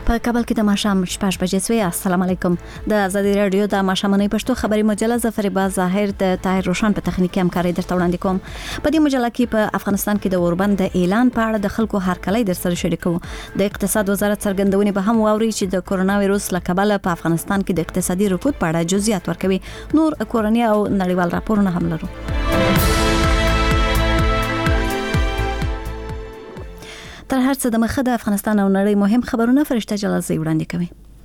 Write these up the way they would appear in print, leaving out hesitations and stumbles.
په کابل کې د ماښام 6 بجې سوی. السلام علیکم. د آزادي رادیو د ماښامنۍ پښتو خبري مجله ظفربا ظاهر د طاهر روشن په تخنیکی همکاري درته وړاندې کوم. په دې مجله کې په افغانستان کې د اوربند د اعلان په اړه د خلکو هرکلی در سره شریکو. د اقتصاد وزارت څرګندونې به هم واوري چې د کورونا وایروس له کبله په افغانستان کې د اقتصادي رکود په اړه جزئیات ورکوي. نور کورنۍ او نړیوال راپورونه هم لرو. تر هر څه د مخه د افغانستان او نړۍ مهم خبرونه فرشته جلالزی وړاندې کوي.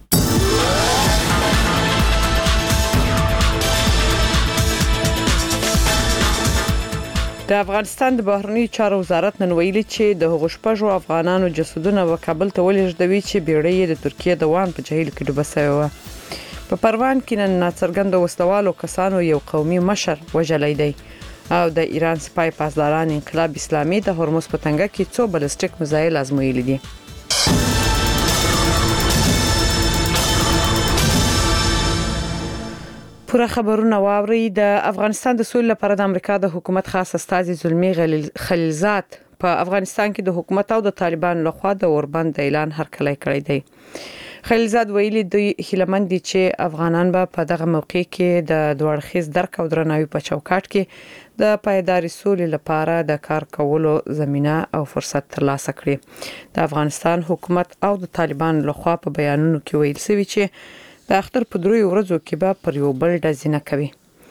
د افغانستان د بهرنی چارو وزارت نن ویلي چې د هغو شپږو افغانانو جسدونه په کابل ته ولېږدوي چې بیړۍ د ترکیه د وان په جهیل کې ډوبه شوې وه. په پروان کې نن ناڅرګند وسلوالو کسانو یو قومي مشر وژلی دی او د ایران سپای پاسداران انقلاب اسلامي د هرمز په تنګه کې څو بالستیک میزایل ازمویلي دي. پوره خبرونه واوري. د افغانستان د سولې لپاره د امریکا د حکومت خاص استازي زلمی خلیلزاد په افغانستان کې د حکومت او د طالبان لخوا د اوربند د اعلان هرکلی کړی دی. خلیلزاد ویلي دوی هیلمن دي چې افغانان به په دغه موقع کې د دوړخیز درک او درناوي په چوکاټ کې د پایداري سولې لپاره د کار کولو زمينه او فرصت ترلاسه کړي. د افغانستان حکومت او د طالبان لخوا په بیانونو کې ویل شوی چې د اختر په 3 ورځو کې به پر یو بل ډزنه کوي.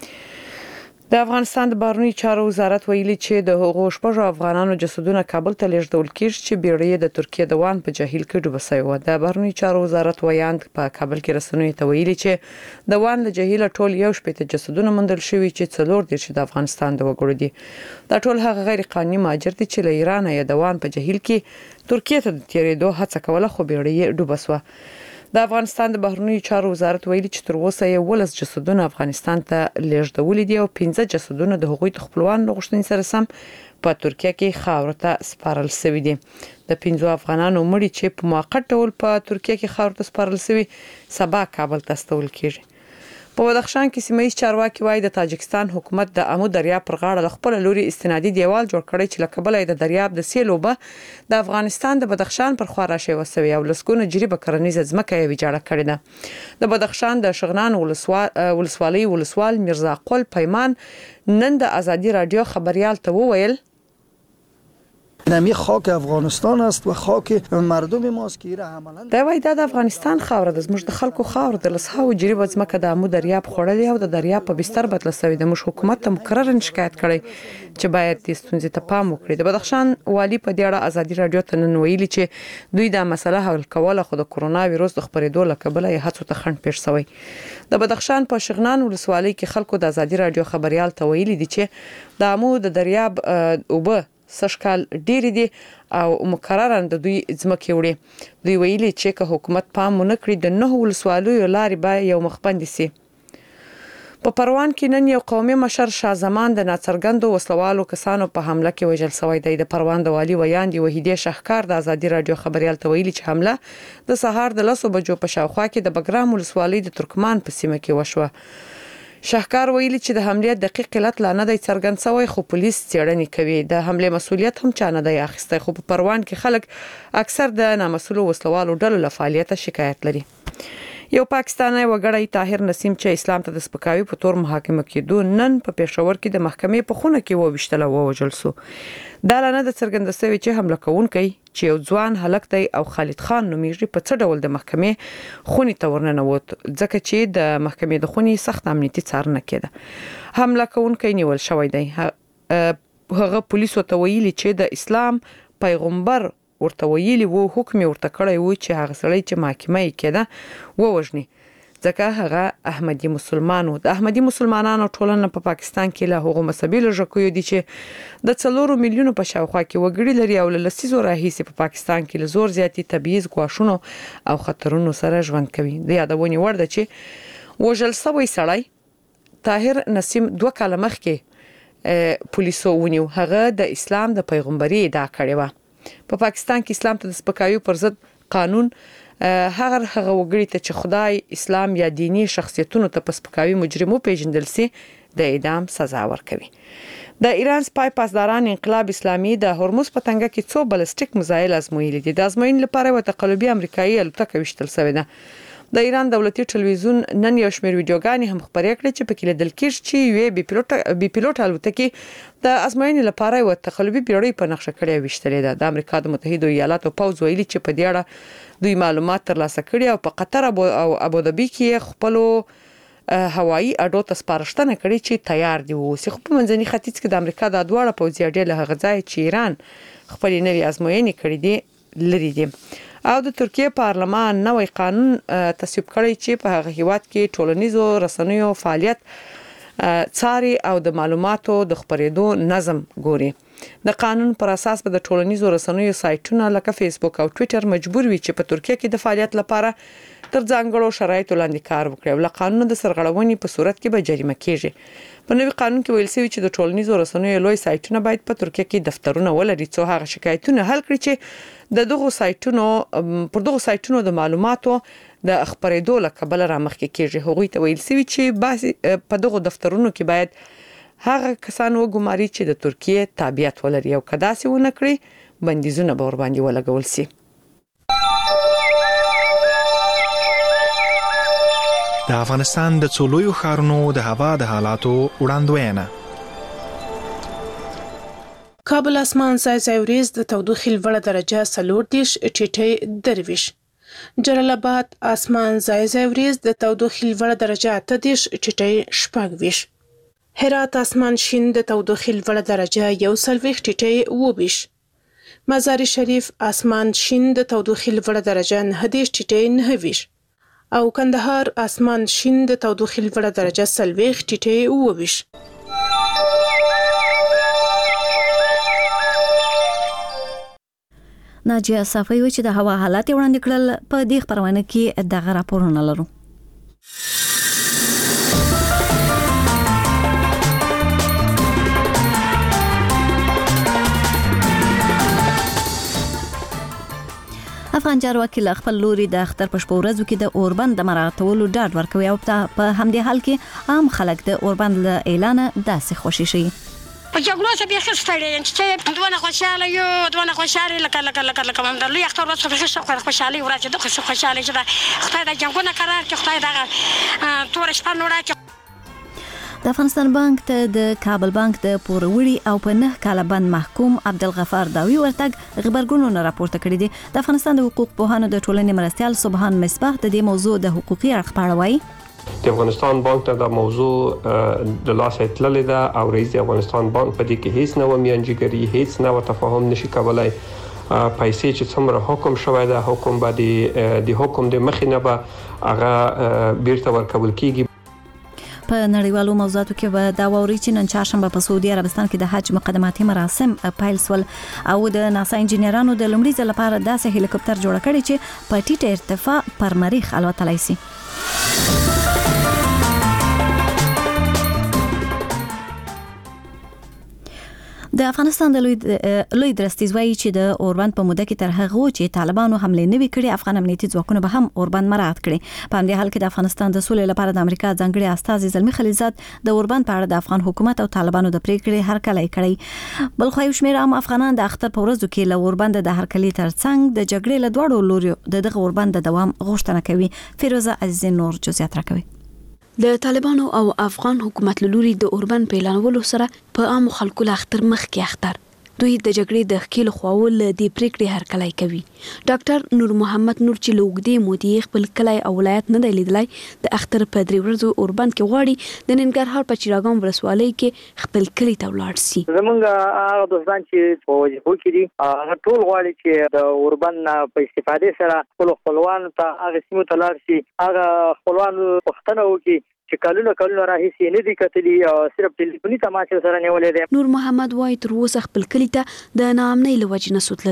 د افغانستان د بهرنی چارو وزارت ویلي چې د هغو شپږو افغانانو جسدونه کابل ته لیږدول کیږي چې بیړۍ د ترکیه د وان په جهیل کې ډوبه شوې و. د بهرنی چارو وزارت ویاند په کابل کې رسنیو ته ویلي چې د وان له جهیل ټول یو شپږ جسدونه موندل شوي چې 4 دي چې د افغانستان د وګړو دي. دا ټول هغه غیر قانوني مهاجر دي چې له ایران یا د وان په جهیل کې ترکیه ته د تیریدو هڅه کوله خو بیړۍ ډوبه شوه. د افغانستان د بهرنی چارو وزارت ویلي چې تر اوسه یې 12 جسدونه افغانستان ته لیږدول دي او 15 جسدونه د هغوی خپلوان غوښتنې سره سم په ترکیه کې خاور ته سپارل شوی دي. د 15 افغانانو مړي چې په موقت ډول په ترکیه کې خاور ته سپارل شوی سبا کابل ته استول کیږي. په بدخشان کې سیمایي چارواکي وایي د تاجکستان حکومت د امو دریاب پر غاړه د خپل لوري استنادي دیوال جوړ کړی چې لکبل د دریاب د سیلوبه د افغانستان د بدخشان پر خوا راشي وسوي او لسګونه جریبه کرنیزه ځمکه یې ویجاړه کړې ده. د بدخشان د شغنان ولسوالۍ ولسوال میرزا قل پیمان نن د آزادي رادیو خبريال ته وویل نمی خاک افغانستان است و خاک مردم ماست که ایره عملاً دا وای د افغانستان خاور د زموږ د خلکو خاور د لسهاو جریبه ځمکه د امو دریاب خوړلې او د دریاب په بستر بدل شوی. د مش حکومت ته مکرر شکایت کړي چې باید د ستونزې ته پام وکړي. د بدخشان والی په دې اړه آزادي رادیو ته نن ویلي چې دوی دا مسله حل کوله خو د کورونا وایروس د خبرېدو لکبله یې هڅو ته خنډ پیښ شوی. د بدخشان په شغنان ولسوالۍ کې خلکو د آزادي رادیو خبريال ته ویلي دي چې د امو د دریاب اوبه سشکال ډېری دي او مکررن د دوی ځمکې وړي. دوی ویلي چې که حکومت پام ونه کړي د 9 ولسوالیو لارې به یو مخبند شي. په پروان کې نن یو قومي مشر شاه زمان د ناڅرګندو وسلوالو کسانو په حمله کې وژل شوی دی. د پروان د والی ویاندې وحیدې شهکار د آزادي رادیو خبريال ته ویلي چې حمله د سهار د 10 بجو په شاوخوا کې د بګرام ولسوالۍ د ترکمان په سیمه کې وشوه. شهکار ویلي چې د حمله دقیق علت لا نه دی څرګند شوی خو پولیس څېړنې کوي. د حمله مسؤلیت هم چا نه دی اخیستی خو په پروان کې خلک اکثر د نامسؤلو وسلوالو ډلو له فعالیت شکایت لري. یو پاکستانی وګړی طاهر نسیم چې اسلام ته د سپکاوي په تور محاکمه کېدو نن په پېښور کې د محکمې په خونه کې وویشتل او وژل شو. دا لنه د څرګند شوی چې حمله کوونکی چې یو ځوان هلک دی او خالد خان نومیږي په څه ډول د محکمې خونې ته ورننوت ځکه چې د محکمې د خونې سخت امنیتي څارنه کېده. حمله کوونکی نیول شوی دی. هغه پولیسو ته ویلي چې د اسلام پیغمبر ورته ویلي وو حکم ورته کړی وو چې هغه سړی چې محاکمه یې کېده ووژني ځکه هغه احمدي مسلمان و. د احمدي مسلمانانو ټولنه په پاکستان کې له هغو مذهبي لږکیو دي چې د 4 میلیونو په شاوخوا کې وګړي لري او له لسیزو راهیسې په پاکستان کې له زور زیاتی تبعیض ګواښونو او خطرونو سره ژوند کوي. د یادونې وړ ده چې وژل شوی سړی طاهر نسیم 2 کاله مخکې پولیسو ونیو. هغه د اسلام د پیغمبري ادعا کړې و. په پاکستان کې اسلام ته د سپکاوي پر ضد قانون هغه وګړي ته چې خدای اسلام یا دینی شخصیتونو ته پسپکاوي مجرمو پیژندل سي د اعدام سزا ورکوي. د ایران سپای پاسداران انقلاب اسلامي د هرمز په تنګه کې څو بالستیک میزایل ازمویلي دي. د ازموین لپاره یو تقلبي امریکایي الوتکه وشتل شوې ده. د ایران دولتي ټلویزیون نن یو شمېر ویډیوګانې هم خبرې کړې چې پکې لیدل کېږي چې یو بي پيلوټ الوتکه د ازموین لپاره یو تقلبي پیړۍ په نقشه کړې وشتلې ده. د امریکا د متحده ایالاتو پوځ ویلي چې په دې اړه دوی معلومات ترلاسه کړي او په قطر او ابوظبي کې خپل هوایي اډو ته سپارښتنه کړې چې تیار دي اوسې. خو په منځني ختیځ کې د امریکا د دواړه پوځي اډې له هغه ځای چې ایران خپل نوې ازموینې کړې دي لري دي. او د ترکیه پارلمان نوې قانون تصویب کړی چې په هغه هیواد کې ټولنیزو رسنیو فعالیت څاري او د معلوماتو د خپرېدو نظم ګوري. د قانون پر اساس به د ټولنیزو رسنیو سایټونه لکه فیسبوک او ټوئیټر مجبور وي چې په ترکیه کې د فعالیت لپاره تر ځانګړو شرایطو لاندې کار وکړي او له قانون د سرغړونې په صورت کې به جریمه کیږي. په نوي قانون کې ویل شوی چې د ټولنیزو رسنیو لوی سایټونه باید په ترکیه کې دفترونه ولري څو هغه شکایتونه حل کړي چې د دغه سایټونو د معلوماتو د خبرېدو لپاره رامخکې کیږي. هغوی ته ویل شوی چې په دغه دفترونو کې باید هغه کسان وګماري چې د ترکیه تابعیت ولري او کدا سي ونه کړی بندیزونه به ور باندې ولګول شي. د افغانستان د څولویو ښارونو د هوا د حالاتو وړاندوینه. کابل اسمان ځای ورځ د تودوخې لوړه درجه 40 ټیټه درویش. جلال آباد اسمان ځای ورځ د تودوخې لوړه درجه 30 ټیټه شپږویش. هرات اسمان شین د تودوخې لوړه درجه 41 ټیټه 22. مزار شریف اسمان شین د تودوخې لوړه درجه 9 ټیټه 9. او کندهار اسمان شین د تودوخې لوړه درجه 40 ټیټه 22. ناجیه صافی و چې د هوا حالات وړاندې کړل. په دې خبرونه کې دغه راپورونه لرو. افغان چارواکي خپل لوري د اختر په شپه ورځو کې د اوربند د مراعاتولو ډاډ ورکوي او په همدې حال کې عام خلک د اوربند له اعلان داسې خوشي شي. په جګړو سره به خستړې چې دوه خوشاله یو دوه خوشاله لکه هم د لوی اختر ورځ په خوشاله ورځ د خوشاله چې خدای د جنگونو قرار کې خدای دغه تور شپه نوړه. د افغانستان بانک ته د کابل بانک د پوروړي او په 9 کاله بند محکوم عبدالغفار داوی ورتګ خبرګونونه راپورته کړي دي. د افغانستان د حقوق پوهانو د ټولنې مرستيال سبحان مصباح د دې موضوع د حقوقي اړخ په اړه وایي. د افغانستان بانک ته د موضوع د لاسه تللې ده او رئیس د افغانستان بانک په دې کې هیڅ نو میانجیګری هیڅ نو تفاهم نشي کولای. پیسې چې څومره حکم شوی ده حکم باندې د حکم د مخینه به هغه بیرته ورکول کیږي. په نړیوالو موضوعاتو کې به دا ووري چې نن چهارشنبه په سعودي عربستان کې د حج مقدماتي مراسم پیل شول او د ناسا انجنیرانو د لومړي ځل لپاره داسې هلیکوپټر جوړ کړی چې په ټیټه ارتفاع پر مریخ الوتلای شي. د افغانستان د لوی درستیز وایي چې د اوربند په موده کې تر هغه چې طالبانو حمله نه وکړي افغان امنیتي ځواکونه به هم اوربند مراعات کړي. په همدې حال کې د افغانستان د سولې لپاره د امریکا ځانګړي استازي زلمی خلیلزاد د اوربند په اړه د افغان حکومت او طالبانو د پریکړې هرکلی کړی. بل خو یو شمېر عام افغانان د اختر په ورځو کې له اوربند د هرکلی ترڅنګ د جګړې له دواړو لوري دغه اوربند د دوام غوښتنه کوي. فیروزه عزیز نور جزئیات راکوي. د طالبانو او افغان حکومت لوري د اوربند په اعلانولو سره په عام خلکو له اختر مخ کې اختر دوی د جګړې د خکیل خواول د پریکړې هرکلی کوي. ډاکټر نور محمد نور چې لوګدې مودي خپل کلی او ولایت نه دی لیدلای د اختر په 3 ورځو اوربند کې غواړي د ننګرهار په چراغام ولسوالۍ کې خپل کلی ته ولاړ شي. زمونږ هغه دوستان چې په وجهو کې دي هغه ټول غواړي چې د اوربند په استفادې سره خپلوان ته هغه سیمو ته لاړ شي. هغه خپلوان پښتنه وکړي چې کلونه راهیسي نه دي کتلي او صرف ټلیفوني تماس سره نیولې ده. نور محمد وای تر اوسه خپل کلی ته د ناامنۍ لوجې نه سوتللای.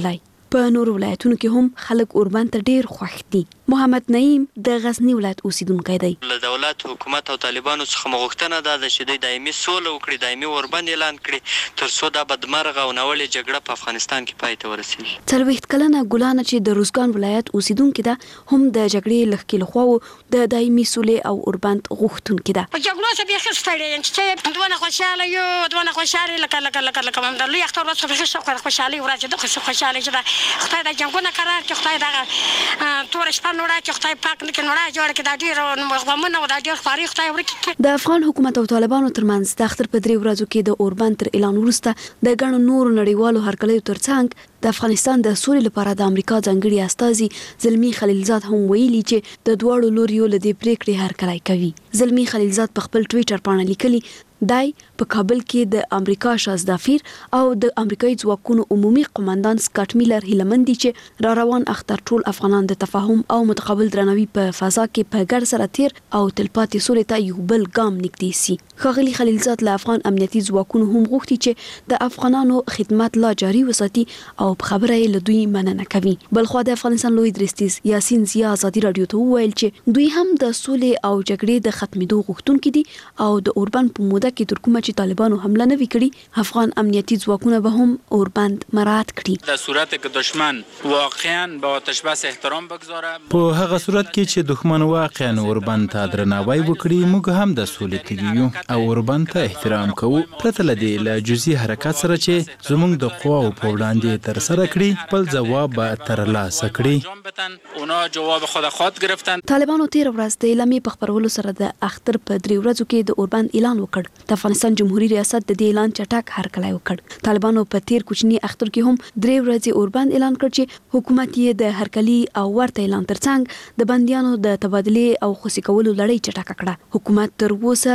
په نورو ولایتونو کې هم خلک اوربند ته ډیر خوښ دي. محمد نعیم د غزنی ولایت اوسیدونکی دی. له دولت حکومت او طالبانو څخه مغوښتنه ده چې دوی دایمي سوله وکړي، دایمي اوربند اعلان کړي تر څو دا بدمرغه او ناوړه جګړه په افغانستان کې پای ته ورسیږي. 40 کلنه ګلانه چې د روزګان ولایت اوسیدونکې ده هم د جګړې لخوا لخوا د دایمي سولې او اوربند غوښتونکې ده. په جګړو څخه بیا خستړې یم چې دونه خوشاله یو دونه خوشاله لکه د لوی اختر ورځ څخه خوشالي ورځ د خوشاله چې خدای د جنگونو قرار کې خدای دغه تور شپه نوړه چې خدای پاک نه کې نوړه جوړ کې دا ډیر غومنه او دا ډیر خاري خدای ورکړي. د افغان حکومت او طالبانو ترمنځ د اختر په 3 ورځو کې د اوربند تر اعلان وروسته د ګڼو نورو نړیوالو هرکلیو ترڅنګ د افغانستان د سولې لپاره د امریکا ځانګړي استازي زلمی خلیلزاد هم ویلي چې د دواړو لوریو له دې پریکړې هرکلی کوي. زلمی خلیلزاد په خپل ټویټر باندې لیکلي دای په کابل کې د امریکا شازدافیر او د امریکایي ځواکونو عمومي قوماندان سکاټ میلر هیلمندي چې را روان اختر ټول افغانان د تفاهم او متقابل درناوي په فضا کې په ګډ سره تیر او تلپاتې سولې ته یو بل ګام نږدې سي. ښاغلي خلیلزاد له افغان امنیتي ځواکونو هم غوښتي چې د افغانانو خدمات لا جاري وساتي او په خبره یې له دوی مننه کوي. بلخوا د افغانستان لوی درستیز یاسین زیا ازادي رادیو ته وویل چې دوی هم د سولې او جګړې د ختمېدو غوښتونکي دي او د اوربند په موده کې تر کومه چې طالبانو حمله نه وکړي افغان امنیتي ځواکونه به هم اوربند مراعات کړي. در صورت که دشمن واقعا به آتش بس احترام بگذاره، په هغه صورت کې چې دښمن واقعا اوربند ته درناوی وکړي موږ هم د سولې تږي یو او اوربند ته احترام کوو پرته له دې له جزئي حرکت سره چې زموږ د قواو په وړاندې ترسره کړي خپل جواب به ترلاسه کړي. اونا جواب خود گرفتن. طالبانو تیر ورځ د اعلامیې په خپرولو سره د اختر په 3 ورځو کې د اوربند اعلان وکړ. د افغانستان جمهوریت ریاست د دې اعلان چټک هرکلی وکړ. طالبانو په تیر کوچني اختر کې هم 3 ورځې اوربند اعلان کړ چې حکومت یې د هرکلی او ورته اعلان ترڅنګ د بندیانو د تبادله او خوشي کولو لړۍ چټک کړه. حکومت تر اوسه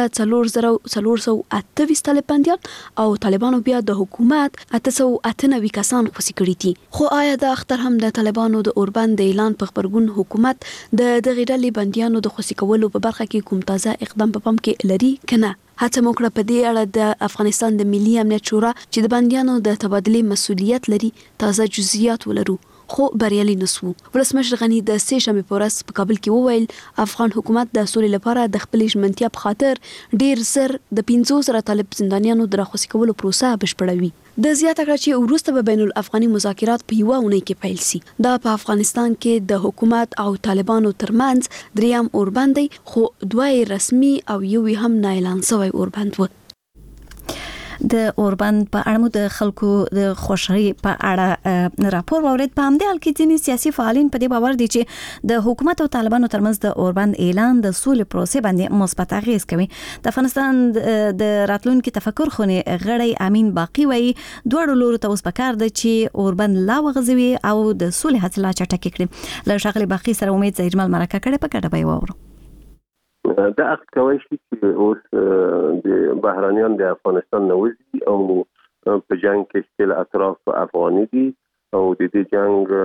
4428 طالبان او طالبانو بیا د حکومت 898 کسان خوشي کړي دي. خو آیا د اختر هم د طالبانو د اوربند د اعلان په خبرګون حکومت د دغه ډلې بندیانو د خوشي کولو په برخه کې کوم تازه اقدام په پام کې لري کنه؟ هڅه موکړه په دې اړه د افغانستان د ملي امنیت شورا چې د بندیانو د تبادله مسؤلیت لري تازه جزئیات ولرو خو بریالي نسو. ولسمشر غنی د سې شنبې په ورځ په کابل کې وویل افغان حکومت د سولې لپاره د خپل ژمنتیا په خاطر ډیر زر د 500 طالب زندانیانو د راخوسي کولو پروسه بشپړوي. د زیاته کړه چې وروسته به بین الافغاني مذاکرات په یوه اونۍ کې پیل سي. دا په افغانستان کې د حکومت او طالبانو ترمنځ دریم اوربند دی خو دوه رسمي او یو هم نه اعلان شوی اوربند و. د اوربند په اړه مو د خلکو د خوشحالي په اړه راپور واورید. په همدې حال کې ځینې سیاسي فعالین په دې باور دي چې د حکومت او طالبانو ترمنځ د اوربند اعلان د سولې پروسې باندې مثبت اغیز کوي. د افغانستان د راتلونکي تفکر خونې غړی امین باقی وایي دوه لورو ته اوس پکار ده چې اوربند لا وغځوي او د سولې هڅې لا چټکې کړي. له ښاغلي باقی سره امید زهیرمل مرکه کړې په ګډه به وورو. دا اخت کوي چې اوس د بهرانيان د افغانستان نوځي او په جنگ کې شل اطراف افغاني دي او د دې جنگ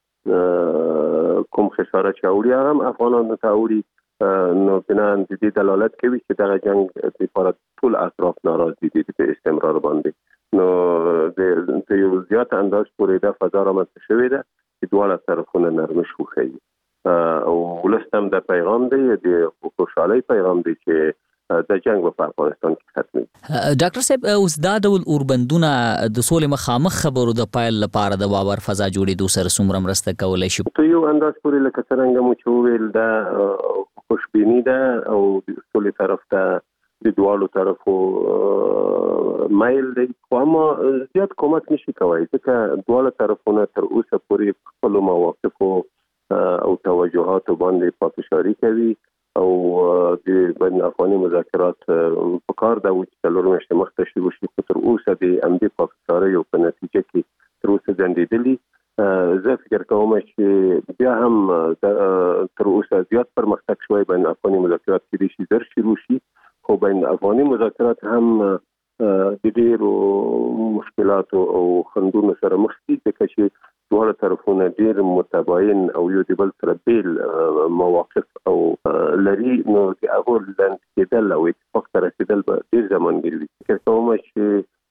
کوم خساره چاوري هم افغانانو ته اوري نو بنان د دې دلالت کوي چې دا جنگ د لپاره ټول اطراف ناراضي دي په استمرار باندې نو د یو زیات انداز پورې د فضا رامنځته شوې ده چې دواړه طرفونه نرمش وکړي او ولستم د پیغام دی د خوشحالي پیغام دی چې د جنگ په افغانستان کې ختمي. ډاکټر صاحب اوس دا ډول اوربندونه د سولې مخامخ خبرو د پایل لپاره د باور فضا جوړېدو سره څومره مرسته کولای شي؟ ته یو انداز پورې لکه څنګه مو چې ویل دا خوشبینی ده او د سولې طرف ته د دوالو طرفو مایل دی خو اما زیات کومک نشي کوي ځکه دواله طرفونه تر اوسه پورې خپل مواقفو او توجهات باندې پافشاری کوي او د بین افغاني مذاکرات په کار دا و چې لورمشته مخته شي تر اوسه د امدي پافشاری او په نتیجه کې تر اوسه ځندېدلی. زه فکر کوم چې بیا هم تر اوسه زیات پرمختګ شوی بین افغاني مذاکرات کې شي زر شروع شي خو بین افغاني مذاکرات هم د ډېرو مشکلاتو او خنډونو سره مخ دي ځکه چې دواړه طرفونه ډېر متباین او یو د بل سره بیل مواقف او لري نو د هغو لاندې کېدل او اتفاق ته رسېدل به ډېر زمان ګیروي. فکر کوم چې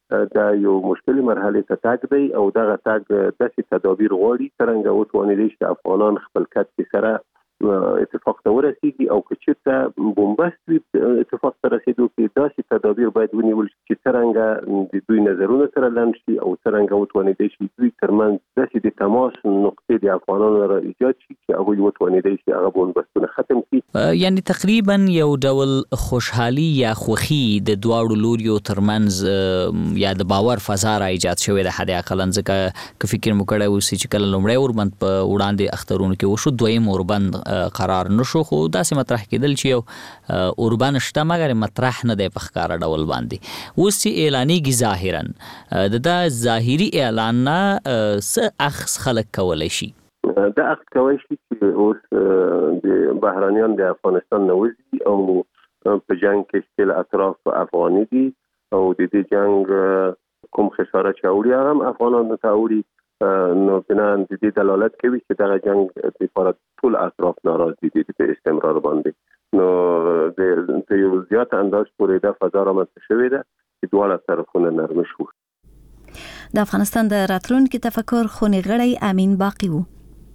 دا یو مشکل مرحله ته تاګ دی او دغه تاګ داسې تدابیر غواړي څنګه وتوانیدای شي افغانان خپل کټ سره اتفاق ته ورسیږي او که چېرته بومبست وي اتفاق ته رسېدو کې داسې تدابیر باید ونیول شي چې څرنګه د دوی نظرونه سره لنډ شي او څرنګه وتوانیدای شي دوی ترمنځ داسې د تماس نقطې د افغانانو را ایجاد شي چې هغوی وتوانیدای شي هغه بومبستونه ختم کړي. یعنی تقریبا یو ډول خوشحالي یا خوښي د دواړو لوریو ترمنځ یا د باور فضا را ایجاد شوې ده حد اقل ځکه که فکر مو کړی اوسي چې کله لومړی اوربند په وړاندې اخترونو کې وشو دویم اوربند قرار نشو خو داسې مطرح کېدل چې یو اوربند شته مګر مطرح نه دی په ښکاره ډول باندې اوس چې اعلانیږي ظاهرا د ظاهري اعلان نه څه اخذ خلک کولی شي؟ دا اخذ کولی شي چې اوس د بهرانیان د افغانستان نه وځي او په جنګ کې شتل اطراف افغاني دي او د دې جنګ کوم خساره چې اوري هغه هم افغانانو ته اوري نو بنا د دې دلالت کوي چې دا جنگ لپاره ټول اطراف ناراض دي په استمرار باندې نو د یو زیات انداز پورې د فضا رامنځته شوې ده چې دواړه طرفونه نرم شو. د افغانستان د راتلونکي تفکر خونی غړی امین باقی وو.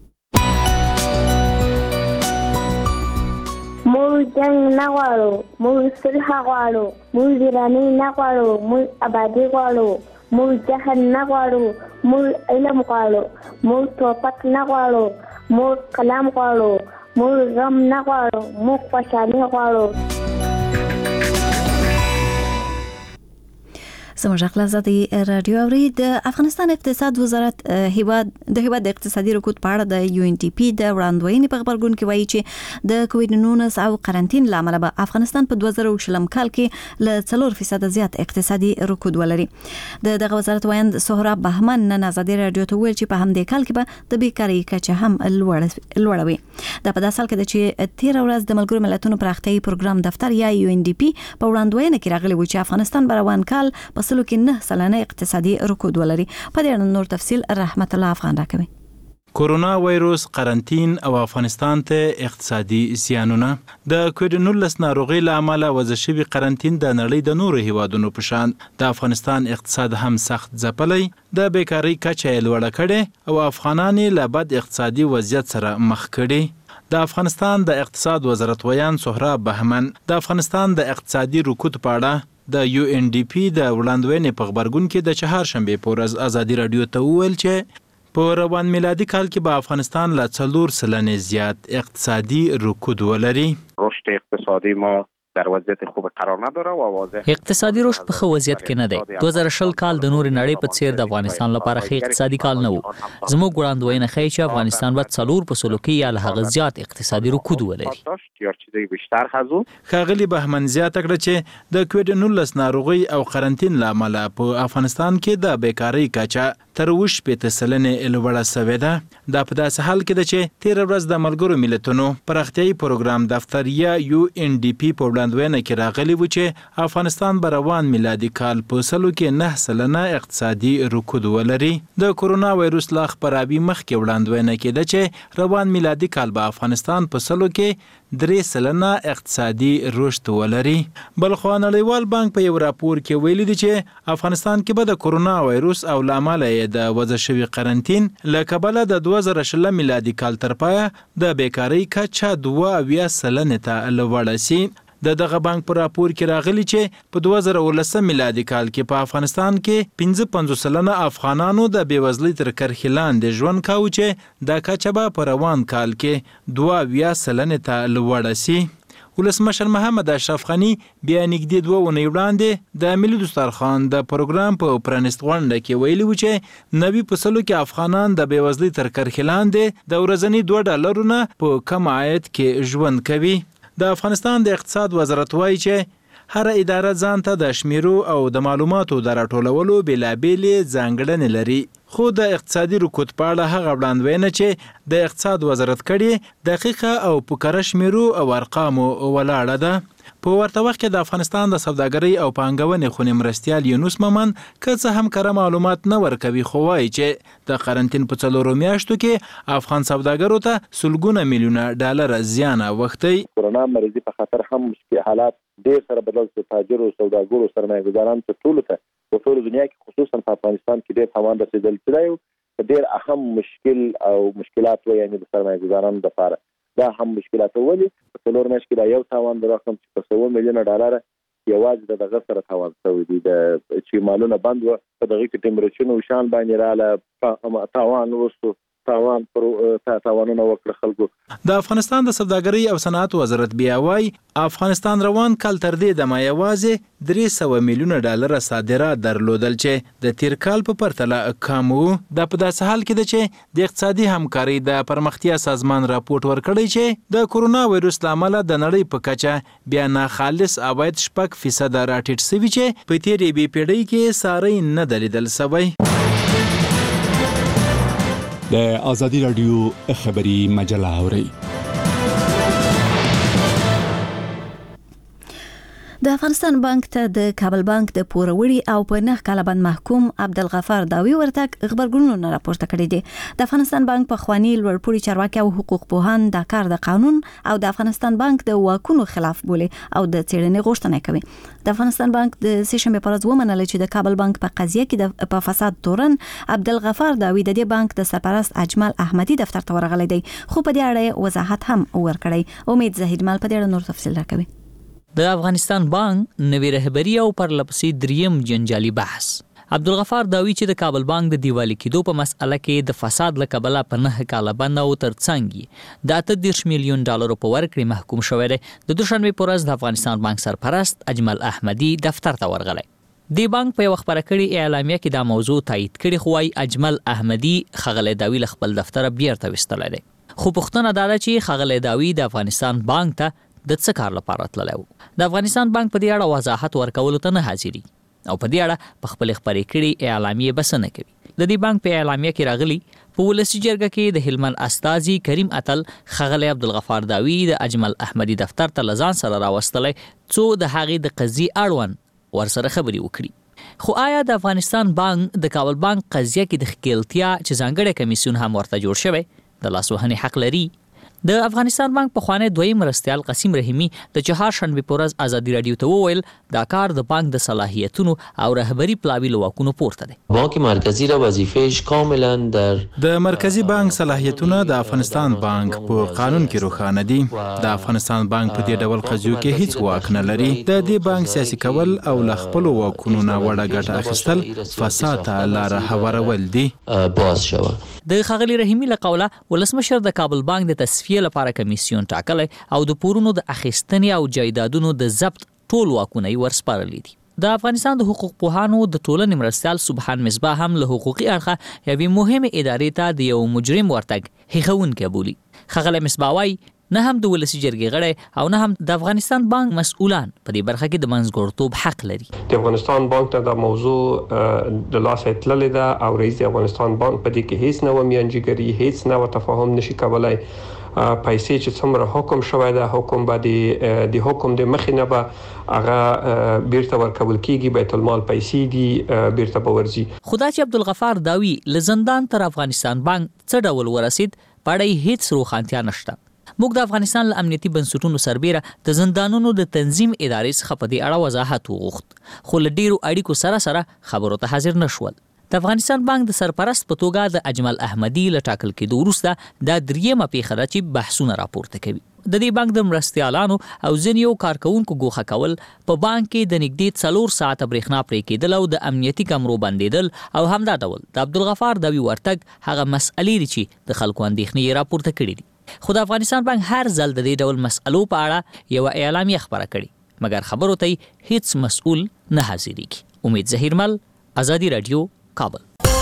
موږ جنگ نه غواړو، موږ صلح غواړو، موږ ویراني نه غواړو، موږ آبادي غواړو، موږ جهل نه غواړو، موږ علم غواړو، موږ توپک نه غواړو، موږ کلام غواړو، موږ غم نه غواړو، موږ خوشحالي غواړو. زموږ خلاصاتي رادیو اوري د افغانستان اقتصاد وزارت د هیواد د اقتصادي رکود په اړه د UNDP د وړاندوینې په خبرګون کې وایي چې د کووډ-19 او قرنټین لامل به افغانستان په 2020 کال کې ل 4% زیات اقتصادي رکود ولري. دغه وزارت وایند سهراب بهمن نن ازادي رادیو ته ویل چې په همدې کال کې به د بیکاری کچه هم لوړه وي. دا په داسې حال کې د چې 13 ورځ د ملګرو ملتونو پراختیایي پروګرام دفتر یا UNDP په وړاندوینه کې راغلی و چې افغانستان به روان کال په سلو کې 9 سلنه اقتصادي رکود ولري. په دې اړه نور تفصیل رحمت الله افغان راکوي. کورونا وایروس قرنټین او افغانستان ته اقتصادي زیانونه د کووډ-19 ناروغي لامل وځ شوی قرنټین د نړۍ د نورو هیوادونو په شان د افغانستان اقتصاد هم سخت ځپلی د بیکاری کچه لوړه کړي او افغانان له بد اقتصادي وضعیت سره مخ کړي. د افغانستان د اقتصاد وزارت ویان سهراب بهمن د افغانستان د اقتصادي رکود په اړه د UNDP د وړاندوینې په خبرګون کې د چهارشنبه په ورځ ازادي رادیو ته وویل چې په روان میلادي کال کې به افغانستان له 4% زیات اقتصادي رکود ولري. رشد اقتصادی ما در وضعیت خوب قرار نداره و واضح اقتصادي رشد په ښه وضعیت کې نه دی. 2020 کال د نور نړۍ په څیر د افغانستان لپاره ښه اقتصادي کال نه و. زموږ وړاندوینه ښیي چې افغانستان به 4% کې یا له هغه زیات اقتصادي رکود ولري. ښاغلي بهمن زیاته کړه چې د کووډ-19 ناروغي او قرنټین لامل په افغانستان کې د بیکاری کچه تر 20% لوړه شوې ده. دا په داسې حال کې ده چې 13 ورځ د ملګرو ملتونو پراختیایي پروګرام دفتر یا UNDP په وړاندوینه کې راغلی و چې افغانستان به روان میلادي کال په سلو کې 9% اقتصادي رکود ولري. د کورونا وایروس لا خپراوي مخکې وړاندوینه کې ده چې روان میلادي کال به افغانستان په سلو کې 3% اقتصادي رشد ولري. بلخو نړیوال بانک په یو راپور کې ویلي دی چې افغانستان کې به د کورونا وایروس او لامل د وځ شوی قرنټین له کبله د 2020 میلادي کال تر پایه د بیکاری کچه 2% ته لوړه شي. دغه بانک په راپور کې راغلی چې په 2019 میلادي کال کې په افغانستان کې 55% افغانانو د بیوزلۍ تر کرښې لاندې ژوند کاوه چې دا کچه به په روان کال کې 2% ته لوړه شي. ولسمشر محمد اشرف غنی بیا نږدې 2 ونې وړاندې د ملي دسترخوان د پروګرام په پرانیست غونډه کې ویلي و چې 90% کې افغانان د بیوزلۍ تر کرښې لاندې د ورځني $2 په کم عاید کې ژوند کوي. د افغانستان د اقتصاد وزارت وایي چې هر اداره ځان ته د شمیرو او د معلوماتو د راټولولو بېلابېلې ځانګړنې لري. خو د اقتصادي رکود په اړه هغه وړاندوینه چې د اقتصاد وزارت کړي دقیقه او په کره شمیرو او ارقامو ولاړه ده. په ورته وخت کې د افغانستان د سوداګرۍ او پانګونې خونې مرستیال یونس مومن که څه هم کره معلومات نه ورکوي خو وایي چې د قرنټین په 4 میاشتو کې افغان سوداګرو ته سلګونه میلیونه ډالر زیان اوښتی. کورونا مرضی په خاطر هم مشکل حالات ډیر سره بدل شو. تاجرو سوداګرو سرمایه‌ګزارانو ته ټول ته په ټول دنیا کې خصوصا په افغانستان کې ډېر تاوان رسیدل چې دا یو ډېر اهم مشکل او مشکلات وي، یعنی د سرمایه‌ګزارانو لپاره دا هم مشکلات ولې په څلور میاشت کې دا یو تاوان د رقم چې په 100 میلیون ډالر یوازې دغه سره تاوان شوی دی، د چې مالونه بند و په دغه کې ټمپریچرونو شان باندې رااله تاوان وسو تاوانونه وکړه خلکو. د افغانستان د سوداګرۍ او صنعت وزارت بیا وايي افغانستان روان کال تر دې د یوازې 300 میلیون ډالر صادرات درلودل چې د تیر کال په پرتله کم وو. د په داسې حال کې ده چې د اقتصادي همکارۍ د پرمختیا سازمان راپورټ ورکړی چې د کورونا وایروس لامل د نړۍ په کچه بیا ناخالص عواید 6% راټیټ شوي چې په تیرې بې پیړۍ کې ساری نه دلیدل شوی. د ازادي رادیو خبری مجله اوري. د افغانستان بانک ته د کابل بانک د پوروړي او په 9 کال باندې محکوم عبدالغفار داوی ورتګ خبرګونونه راپورته کړي دي. د افغانستان بانک په خواني لوړپوړي چارواکي او حقوق پوهان دا کار د قانون او د افغانستان بانک د واکونو خلاف بولي او د څېړنې غوښتنه کوي. د افغانستان بانک د سشنبه پر ورځ ومنل چې د کابل بانک په قضیه کې د فساد تورن عبدالغفار داوی د دې بانک د سرپرست اجمل احمدي دفتر ته ورغلی دی، خو په دې اړه وضاحت هم ورکړی. امید زهیر مال په دې اړه نور تفصیل راکوي. د افغانستان بانک نوی رهبری او پرلپسې دریم جنجالي بحث. عبدالغفار داوی چې د کابل بانک د دیوالي کېدو په مسأله کې د فساد له کبله په 9 کاله بند او ترڅنګ د 30 میلیون ډالرو په ورکړې محکوم شوی دی. د دوشنبه پر ورځ د افغانستان بانک سرپرست اجمل احمدي دفتر ته ورغلی. دی بانک په خبره کړي اعلامیه کې دا موضوع تایید کړي، خو وايي اجمل احمدي خغلی داوی له خپل دفتر بیرته وستلی دی. خو پوښتنه دا ده چې خغلی داوی د افغانستان بانک ته د څه کار لپاره تللی و. د افغانستان بانک په دې اړه وضاحت ورکولو ته نه حاضري او په دې اړه په خپل خبرې کړي اعلامیه بس نه کوي. د دې بانک په اعلامیه کې راغلي په ولسی جرګه کې د هلمند استازي کریم اتل خغلی عبدالغفار داوی د اجمل احمدي دفتر ته لزان سره راوستلی څو د هغې د قضیې اړوند ورسره خبرې وکړي. خو آیا د افغانستان بانک د کابل بانک قضیه کې د ښکیلتیا چې ځانګړی کمیسیون هم ورته جوړ شوی د لاسوهنې حق لري؟ د افغانستان بانک په خوانه دویم مرستیال قاسم رحیمی د چهارشنبه په ورځ ازادي رادیو ته وویل دا کار د بانک د صلاحیتونو او رهبری پلاوی لواکونو پورته دی. بانک مرکزی را وظیفه‌اش کاملا د مرکزی بانک صلاحیتونه د افغانستان بانک په قانون کې روښانه دي. د افغانستان بانک په دې ډول قضیو کې هیڅ واک نه لري. د دې بانک سیاسي کول او ل خپل واکونو نه وړه ګټه اخیستل فساد ته لار هوارول دي. باز شوه. د خغلی رحیمی له قوله ولسمشر د کابل بانک د تصفیه لپاره کمیسیون ټاکلی او د پورونو د اخیستنې او جایدادونو د ضبط ټول واکونه یې ورسپارلي دي. د افغانستان د حقوق پوهانو د ټولنې مرستیال سبحان مصباح هم له حقوقي اړخه یوې مهمې ادارې ته د یو مجرم ورتګ هیښوونکی بولي. خغلی مصباح وایي نه هم د ولسی جرګې غړی او نه هم د افغانستان بانک مسؤلان په دې برخه کې د منځګړتوب حق لري. د افغانستان بانک ته د موضوع د لاس تللی ده او رئیس د افغانستان بانک په دې کې هیڅ نه میانجیګري هیڅ نه تفاهم نشي کولای. پیسې چې څومره حکم شوی ده حکم باندې د حکم د مخې نه به هغه بیرته ورکول کیږي، بیت المال پیسې دي بیرته به ورځي. خدا چې عبدالغفار داوی له زندان تر افغانستان بانک څه ډول ورسید پړی هیڅ روښانتیا نشته. موږ د افغانستان له امنیتي بنسټونو سربیره د زندانونو د تنظیم ادارې څخه په دې اړه وضاحت وغوښت، خو له ډیرو اړیکو سره خبرو ته حاضر نشول. د افغانستان بانک د سرپرست په توګه د اجمل احمدي له ټاکل کېدو وروسته دا دریمه پیښه ده چې بحثونه راپورته کوي. د دې بانک د مرستیالانو او ځینو کارکونکو ګوښه کول، په بانک کې د نږدې 4 ساعته برېښنا پرې کېدل او د امنیتي کمرو بندېدل او همدا ډول د عبدالغفار داوی ورتګ هغه مسئلې دي چې د خلکو اندېښنې راپورته کړي دي. خو د افغانستان بانک هر ځل د دې ډول مسئلو په اړه یو اعلامیه خبره کړي، مګر خبرو ته هیڅ مسؤل نه حاضرېږي. امید زهیرمل، ازادي رادیو، کابل.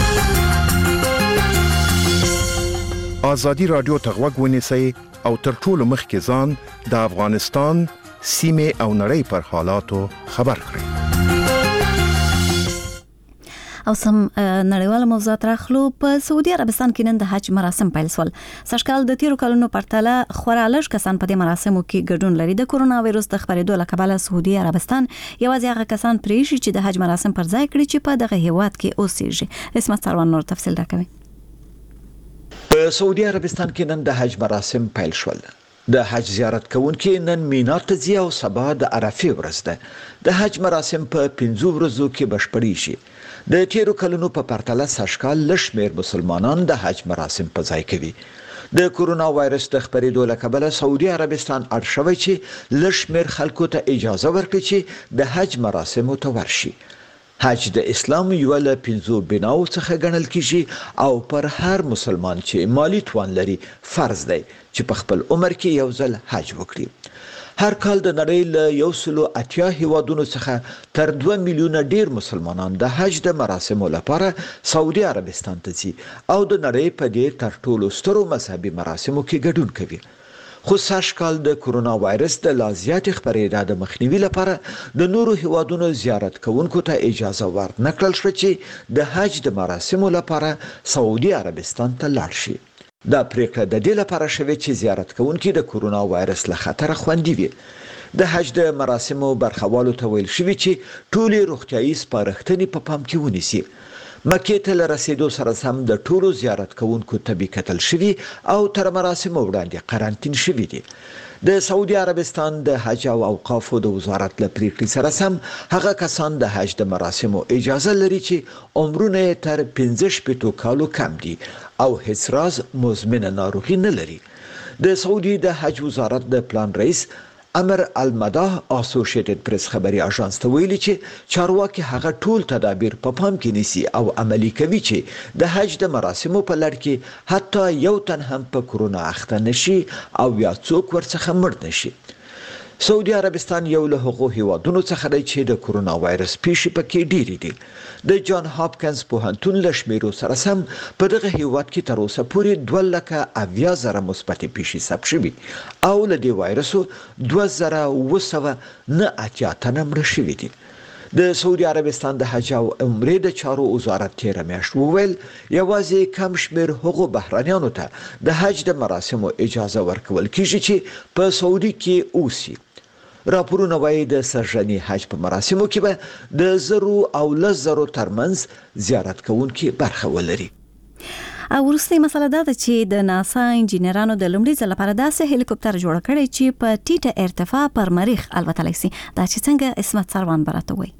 ازادي رادیو ته غوږ ونیسئ او تر ټولو مخکې ځان د افغانستان سیمې او نړۍ پر حالاتو خبر کړئ. او سم نړیواله موضوعات راخلو. په سعودي عربستان کې نن د حج مراسم پیل شول. سږکال د تیرو کلونو پرتله خورا لږ کسان په دې مراسمو کې ګډون لري. د کورونا وایروس د خپرېدو له کبله سعودي عربستان یوازې هغه کسان پریږي چې د حج مراسم پر ځای کړي چې په دغه هیواد کې اوسېږي. اسمت سروان نور تفصیل راکوي. په سعودي عربستان کې نن د حج مراسم پیل شول. د حج زیارت کوونکي نن مینا ته ځي او سبا د عرفې ورځ ده. د حج مراسم په 5 ورځو کې بشپړي شي. د تیرو کلونو په پرتله سږکال لږ شمېر مسلمانان د حج مراسم په ځای کوي. د کورونا وایرس د خپرېدو له کبله سعودي عربستان اړ شوی چې لږ شمېر خلکو ته اجازه ورکړي چې د حج مراسمو ته ورشي. حج د اسلام یو له 5 بناو څخه ګڼل کیږي او پر هر مسلمان چې مالی توان لري فرض دی چې په خپل عمر کې یو ځل حج وکړي. هر کال د نړۍ له 180 هیوادونو څخه تر 2 میلیونه ډیر مسلمانان د حج د مراسمو لپاره سعودي عربستان ته ځي او د نړۍ په دې تر ټولو سترو مذهبي مراسمو کې ګډون کوي. خو سږکال د کورونا وایرس د لا زیاتې خپرېدا د مخنیوي لپاره د نورو هیوادونو زیارت کوونکو ته اجازه ورنه کړل شوه چې د حج د مراسمو لپاره سعودي عربستان ته لاړ شي. دا پریکړه د دې لپاره شوې چې زیارت کوونکي د کورونا وایرس له خطره خوندي وي. د حج د مراسمو برخوالو ته ویل شوي چې ټولې روغتیایي سپارښتنې په پام کې ونیسي. مکې ته له رسیدو سره سم د ټولو زیارت کوونکو طبي کتل شوي او تر مراسمو وړاندې قرنطین شوي دي. د سعودي عربستان د حج او اوقافو د وزارت له پریکړې سره سم هغه کسان د حج د مراسمو اجازه لري چې عمرونه تر 15 کالو کم دي او هیڅ راز مزمنه ناروغي نه لري. د سعودي د حج وزارت د پلان رئیس امر المداح اسوسییټډ پریس خبري اژانس ته ویلي چې چارواکي هغه ټول تدابیر په پام کې نیسي او عملی کوي چې د حج د مراسمو په لړ کې حتی یو تن هم په کورونا اخته نشي او یا څوک ورڅخه مړ نشي. سعودي عربستان یو له هغو هیوادونو څخه دی چې د کورونا وایرس پیښې پکې ډېرې دي. د جان هاپکنز پوهنتون له شمیرو سره سم په دغه هیواد کې تر اوسه پورې 2,70,000 مثبتې پیښې ثبت شوي او له دې وایرسو 2,980 تنه مړه شوي دي. د سعودي عربستان د حج او عمرې د چارو وزارت تیره میاشت وویل یوازې کم شمېر هغو بهرانیانو ته د حج د مراسمو اجازه ورکول کیږي چې په سعودي کې اوسي. راپورونه وایي د سرژني حج په مراسمو کې به د 1,000 او 10,000 ترمنځ زیارت کوونکي برخه ولري. او وروستۍ مسله دا ده چې د ناسا انجینرانو د لومړي ځل لپاره داسې هلیکوپټر جوړ کړی چې په ټیټه ارتفاع پر مریخ الوتلی سي. دا چې څنګه اسمت سروان براته وایي.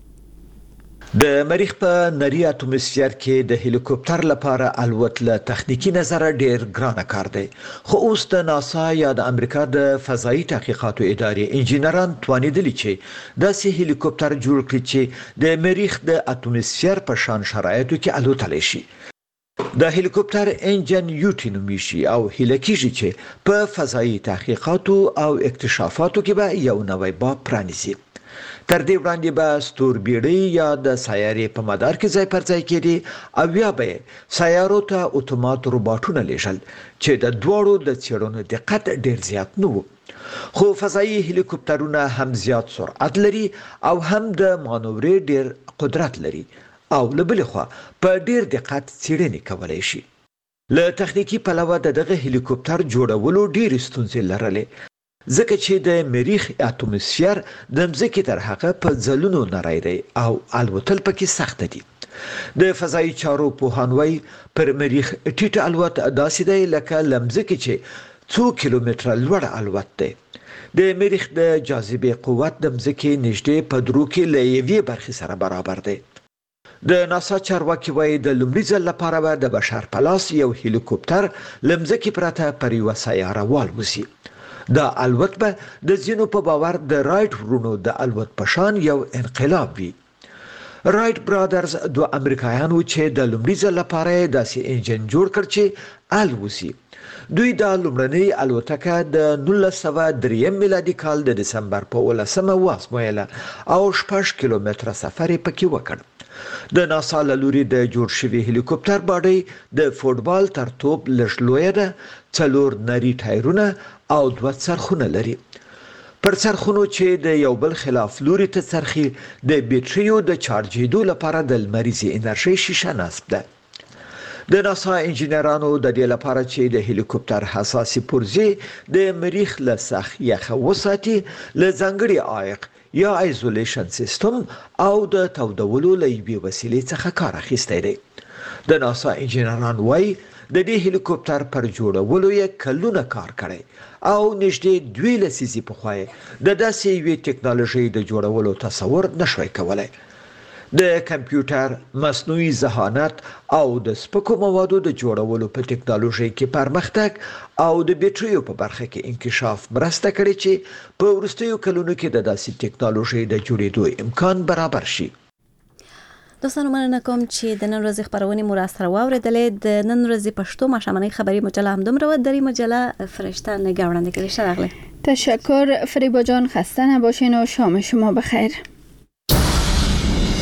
د مریخ په نري اتموسفیر کې د هلیکوپټر لپاره الوت له تخنیکی نظر ډیر ګرانه کار دی. خو اوس د ناسا یا د امریکا د فضایي تحقیقاتو ادارې انجینران توانیدلی چې داسې هلیکوپټر جوړ کړي چې د مریخ د اتموسفیر په شان شرایطو کې الوتلی شي. د هلیکوپټر انجن یوټی نومیږي او هیله کیږي چې په فضایي تحقیقاتو او اکتشافاتو کې به یو نوی باب پرانیزي. تر دې وړاندې به ستوربیړۍ یا د سیارې په مدار کې ځای پر ځای کېدي او یا به سیارو ته اتومات روباټونه لیږل چې د دواړو د څېړنو دقت ډیر زیات نه و. خو فضایي هلیکوپټرونه هم زیات سرعت لري او هم د مانورې ډیر قدرت لري او له بلې خوا په ډیر دقت څېړنې کولی شي. له تخنیکی پلوه دغه هلیکوپټر جوړولو ډېرې ستونزې لرلې ځکه چې د مریخ اتموسفیر د مځکې تر هغه په ځلونو نری دی او الوتل پکې سخت دي. د فضایي چارو پوهان وایي پر مریخ ټیټ الوت داسې دی لکه له مځکې چې 2 کیلومتره لوړ الوت دی. د مریخ د جاذبې قوت د مځکې نږدې په درو کې له یوې برخې سره برابر دی. د ناسا چارواکي وایي د لومړي ځل لپاره به د بشر په لاس یو هلیکوپټر له مځکې پرته پر یوه سیاره والوزي. دا الوت به د ځینو په باور د رایټ ورونو د الوت په شان یو انقلاب وي. رایټ برادرز دوه امریکایانو چې د لومړي ځل لپاره داسې انجن جوړ کړ چې الوزي. دوی دا لومړنۍ الوتکه د 1903 میلادي کال د دسمبر په 18 وازمویله او 6 کیلومتره سفر یې پکې وکړ. د ناسا له لوري د جوړ شوي هلیکوپټر باډۍ د فوټبال تر توپ لږ لویه ده، 4 نري ټایرونه او 2 څرخونه لري. پر څرخونو چې د یو بل خلاف لوري ته څرخي د بیټریو د چارجېدو لپاره د لمریزې انرژۍ شیشه نصب ده. د ناسا انجینرانو د دې لپاره چې د هلیکوپټر حساسې پرزې د مریخ له سخت یخه وساتي له ځانګړي عایق یا ایزولیشن سیستم او د تودولو له یوې وسیلې څخه کار اخیستی دی. د ناسا انجینران وایي د دې هلیکوپټر پر جوړولو یې کلونه کار کړی او نږدې 2 لسیزې پخوا د داسې یوې ټکنالوژي د جوړولو تصور نشوي کولای. د کمپیوټر، مصنوعي ذهانت او د سپکو موادو د جوړولو په ټکنالوژي کې پرمختګ او د بیټریو په برخه کې انکشاف مرسته کړې چې په وروستیو کلونو کې د داسې ټکنالوژي د جوړېدو امکان برابر شي. دوستانو مننه کوم چې د نن ورځې خبرونه مو را سره واوریدلې. د نن ورځې پښتو ماښامنۍ خبری مجله هم دومره و. دری مجله فرشته نگهدارنده کردی. شرقله تشکر فریبا جان، خسته نباشین و شام شما بخیر.